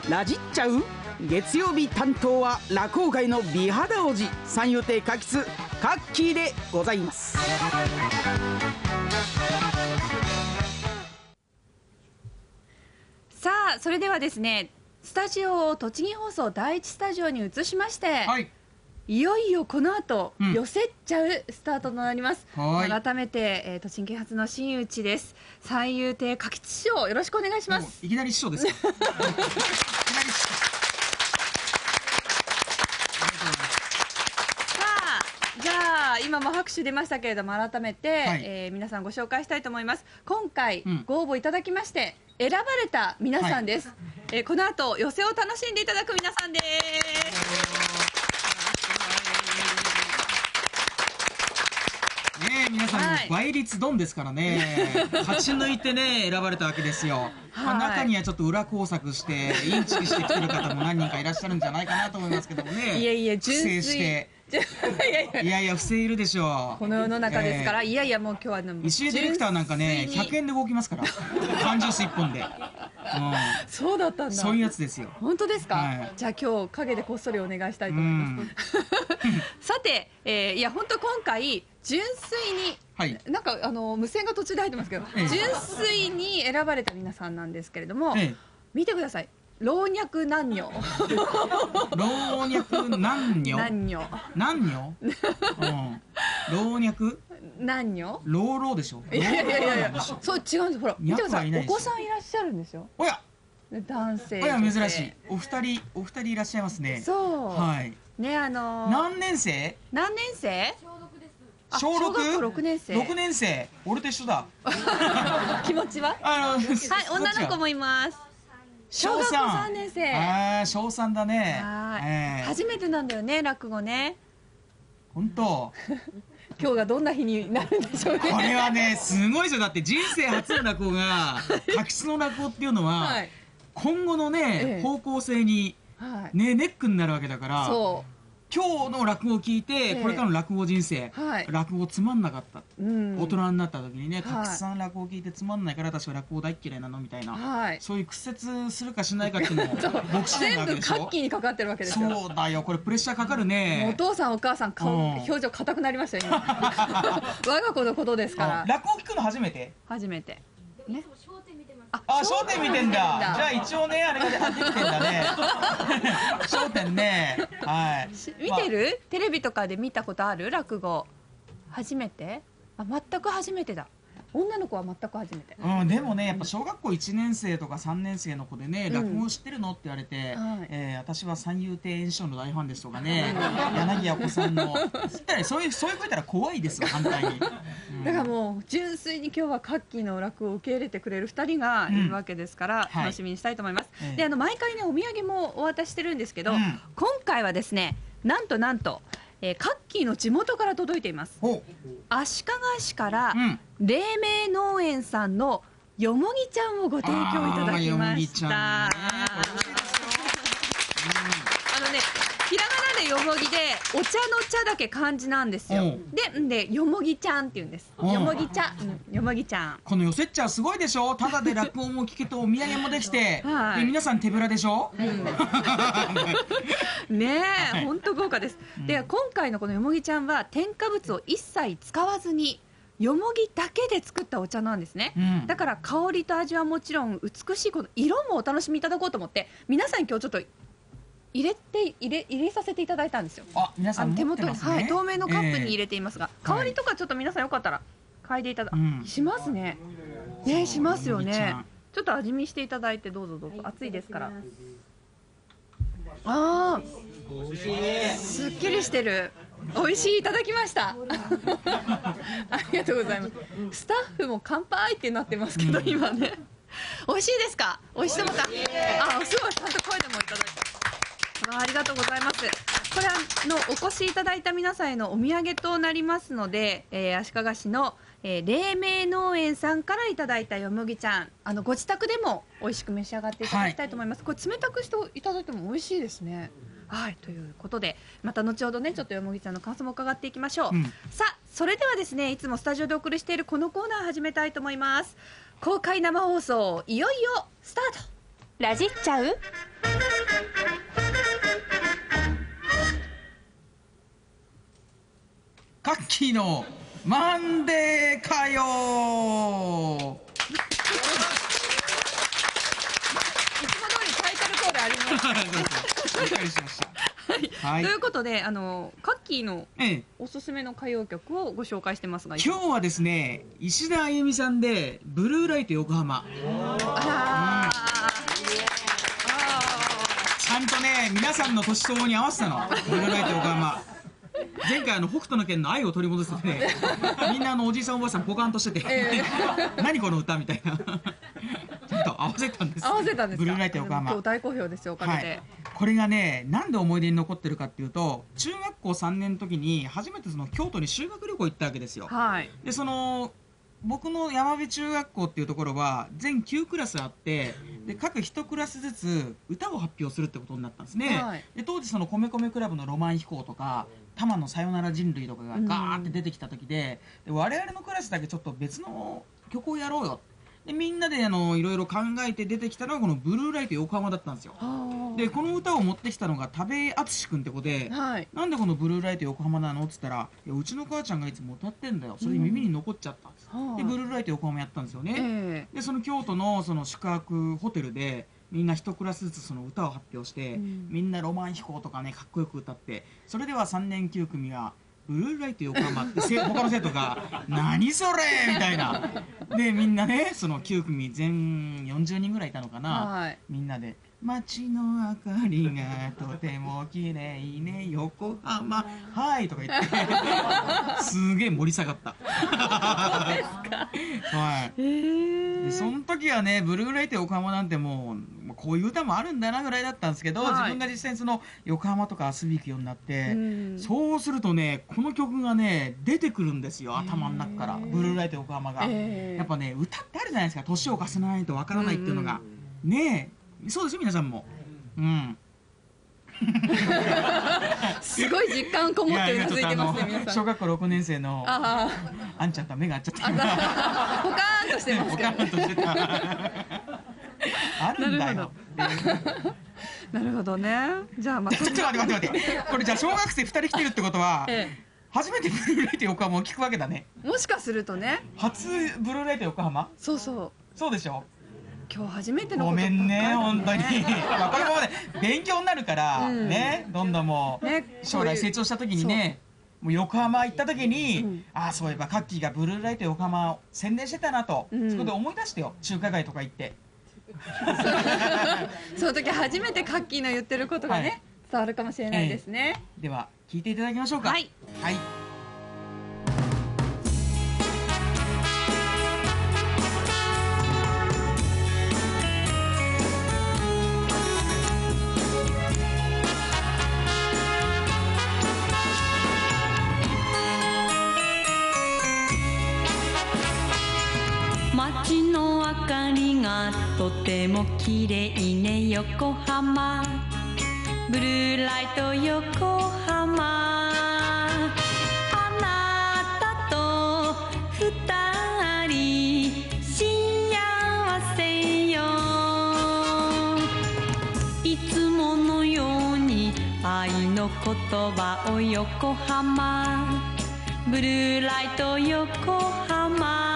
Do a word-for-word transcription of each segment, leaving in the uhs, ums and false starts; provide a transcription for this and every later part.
ラジっちゃう。月曜日担当は落語界の美肌王子、三遊亭花吉カッキーでございます。 さあ、それではですね、スタジオを栃木放送第一スタジオに移しまして、はい、いよいよこの後、うん、寄せっちゃうスタートとなります。改めて、えー、栃木発の真打ちです。三遊亭花吉師匠、よろしくお願いします。 いきなり師匠ですか。いきなり師匠。 じゃあ今も拍手出ましたけれども、改めて、はい、えー、皆さんご紹介したいと思います。今回、うん、ご応募いただきまして選ばれた皆さんです、はい、えー、この後寄せを楽しんでいただく皆さんです。 ねえ、皆さん、はい、倍率ドンですからね。勝ち抜いてね選ばれたわけですよ。はい、まあ、中にはちょっと裏工作してインチキしてきてる方も何人かいらっしゃるんじゃないかなと思いますけどもね。 いやいや、純粋不正していやいやいや、不正いるでしょう。 この世の中ですから、えー、いやいや、もう今日は石井ディレクターなんかねひゃくえんで動きますから、缶ジュースいっぽんで、うん、 そうだったんだ。 そういうやつですよ。 本当ですか、はい、じゃあ今日陰でこっそりお願いしたいと思います。さて、えー、いや本当今回純粋に、はい、なんかあの無線が途中で入ってますけど、えー、純粋に選ばれた皆さんなんですけれども、えー、見てください。老若男女。 老若男女。 男女。 男女。うん。老若。 男女。 老老でしょ。 いやいやいやいや。そう違うんです。ほら、見てください。お子さんいらっしゃるんですよ。 おや。 男性。 おや、珍しい。お二人、お二人いらっしゃいますね。 そう。 はい。 ね、あの。 何年生。 何年生。 小六。 小六年生。 六年生。俺と一緒だ。 気持ちは。 あの。はい、 女の子もいます。小学校さんねん生。 ああ、小三だね。 はい。初めてなんだよね、落語ね。 本当。 今日がどんな日になるんでしょうね。 これはね、すごいですよ。だって人生初の落語が、花吉の落語っていうのは、今後のね、方向性に、ね、ネックになるわけだから。そう。今日の落語を聞いて、これからの落語人生、落語つまんなかった。大人になった時にね、たくさん落語を聞いてつまんないから私は落語大っ嫌いなのみたいな、そういう屈折するかしないかっていうのも僕次第なわけでしょ。 全部カッキーにかかってるわけですよ。 そうだよ、これプレッシャーかかるね。 お父さんお母さん顔表情硬くなりましたよ今。我が子のことですから。 落語聞くの初めて？ 初めてね。 あ、笑点見てんだ。じゃあ一応ね、あれができてんだね。笑点ね。はい。 見てる？テレビとかで見たことある？落語。初めて？あ、全く初めてだ。女の子は全く初めて。 うん、でもね、やっぱ小学校いちねん生とかさんねん生の子でね、落語知ってるのって言われて、えー、私は三遊亭圓生の大ファンですとかね、柳家子さんの、そういう、そういう子いたら怖いですよ、反対に。 うん、だからもう、純粋に今日はカッキーの落語を受け入れてくれるふたりがいるわけですから、うん、楽しみにしたいと思います。はい、で、あの、毎回ね、お土産もお渡ししてるんですけど、うん、今回はですね、なんとなんと、えー、カッキーの地元から届いています。足利市から、うん、黎明農園さんのよもぎちゃんをご提供いただきました。あのね、ひらがなでよもぎでお茶の茶だけ漢字なんですよ。で、でよもぎちゃんって言うんです。よもぎ茶、うん、よもぎちゃん。 このよせっちゃんすごいでしょ。ただで落語も聞けてお土産もできて、はい、で皆さん手ぶらでしょ。 うん、ねえ、本当豪華です。で、今回のこのよもぎちゃんは添加物を一切使わずに。よもぎだけで作ったお茶なんですね、うん、だから香りと味はもちろん美しいこの色もお楽しみいただこうと思って皆さん今日ちょっと入れて入れ入れさせていただいたんですよ。 あ、皆さん持ってますね。 はい、透明のカップに入れていますが、えー、香りとかちょっと皆さんよかったら嗅いでいただ、はい、しますね。ね、しますよね。ちょっと味見していただいてどうぞどうぞ。熱いですから。ああ、すっきりしてる。美味しい、いただきました。ありがとうございます。スタッフも乾杯ってなってますけど、今ね。美味しいですか？美味しいと思った。あ、すごい、ちゃんと声でもいただいた。ありがとうございます。これあのお越しいただいた皆さんへのお土産となりますので、えー、足利市の、えー、黎明農園さんからいただいたよもぎちゃん、あのご自宅でも美味しく召し上がっていただきたいと思います。はい、これ冷たくしていただいても美味しいですね。はい、ということでまた後ほどねちょっとよもぎちゃんの感想も伺っていきましょう。うん、さあ、それではですね、いつもスタジオでお送りしているこのコーナー始めたいと思います。公開生放送いよいよスタート。ラジっちゃう。 キーのマンデー歌謡。 いつも通りタイトルコールあります。 びっくりしました。 はい、ということで、あのカッキーのおすすめの歌謡曲をご紹介してますが、 今日はですね、石田あゆみさんでブルーライト横浜。あら、ちゃんとね、皆さんの年相応に合わせたの。ブルーライト横浜。前回あの北斗の拳の愛を取り戻しててね、みんなあのおじいさんおばあさんポカンとしてて、えー、何この歌みたいな。ちゃんと合わせたんです。 合わせたんですか。 ブルーライト横浜。 今日大好評ですよ、おかげで。はい、 これがね、なんで思い出に残ってるかっていうと、中学校さんねんの時に初めてその京都に修学旅行行ったわけですよ。はい、でその僕の山辺中学校っていうところは全きゅうクラスあって、で各いちクラスずつ歌を発表するってことになったんですね。はい、で当時その米米クラブのロマン飛行とか玉のさよなら人類とかがガーって出てきた時で、で我々のクラスだけちょっと別の曲をやろうよ。でみんなであのいろいろ考えて出てきたのがこのブルーライト横浜だったんですよ。でこの歌を持ってきたのが田部淳君って子で、はい、なんでこのブルーライト横浜なのって言ったら、いやうちの母ちゃんがいつも歌ってんだよ、それで耳に残っちゃったんです、うん、でブルーライト横浜やったんですよね。えー、でその京都のその宿泊ホテルでみんな一クラスずつその歌を発表して、うん、みんなロマン飛行とかねかっこよく歌って、それではさんねんきゅう組がブルーライト横浜って他の生徒が「何それ!」みたいな。でみんなねそのきゅう組全よんじゅうにんぐらいいたのかな、はい、みんなで「街の明かりがとても綺麗ね横浜はい」とか言ってすげえ盛り下がった。そうですか。はい。えー、でその時はねブルーライト横浜なんてもうこういう歌もあるんだなぐらいだったんですけど、はい、自分が実際にその横浜とか遊び行くようになって、うん、そうするとねこの曲がね出てくるんですよ、頭の中から。ブルーライト横浜が、えー、やっぱね歌ってあるじゃないですか、年を重ねないとわからないっていうのが、うん、ねえ、そうですよ皆さんも。うん。 すごい実感こもってうなずいてますね皆さん。 小学校ろくねん生のああんちゃんと目が合っちゃってポカーンとしてますけど、ね、ポカーンとしてた。 あるんだよ。 なるほどね。じゃあまあちょっと待って待って待って、これじゃあ小学生ふたり来てるってことは、ええ、初めてブルーライト横浜を聞くわけだね。 もしかするとね。 初ブルーライト横浜。 そうそう。 そうでしょ。 今日初めてのこと。 ごめんね本当に。これもね勉強になるから、うん、ねどんどんもう、ね、将来成長した時にねもう横浜行った時に、うん、ああそういえばカッキーがブルーライト横浜を宣伝してたなと、うん、そこで思い出してよ、中華街とか行って。 その時初めてカッキーの言ってることがね、はい、伝わるかもしれないですね。 えー、では聞いていただきましょうか。はい、はい。 街の明かりがとても綺麗ね横浜、ブルーライト横浜、あなたと二人幸せよ、いつものように愛の言葉を横浜、ブルーライト横浜、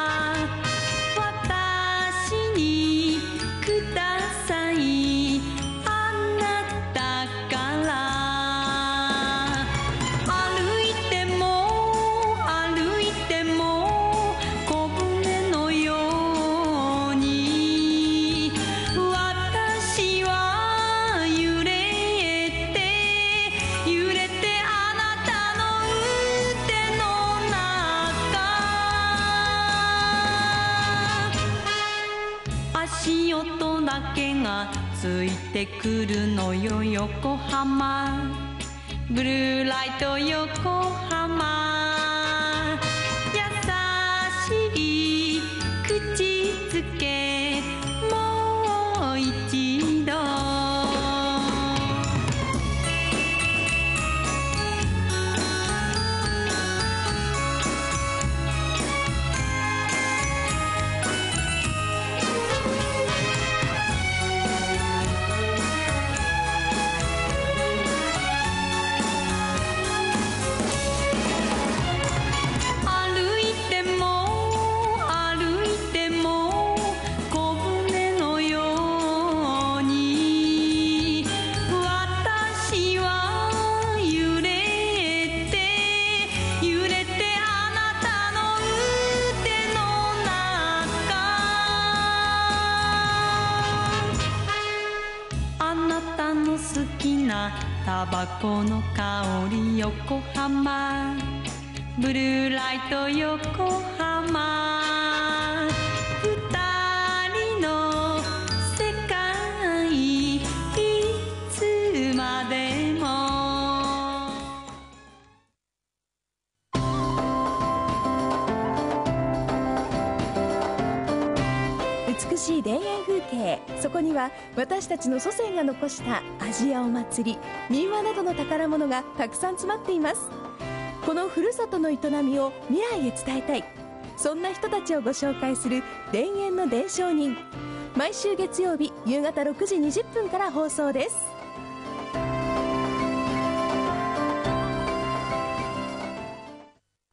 足音だけがついてくるのよ横浜、ブルーライト横浜、優しい口づけもう一度。 好きなタバコの香り横浜ブルーライト横浜二人の世界いつまでも美しい田園風景、そこには私たちの祖先が残した味やお祭り、民話などの宝物がたくさん詰まっています。このふるさとの営みを未来へ伝えたい、そんな人たちをご紹介する田園の伝承人、毎週月曜日夕方ろくじにじゅっぷんから放送です。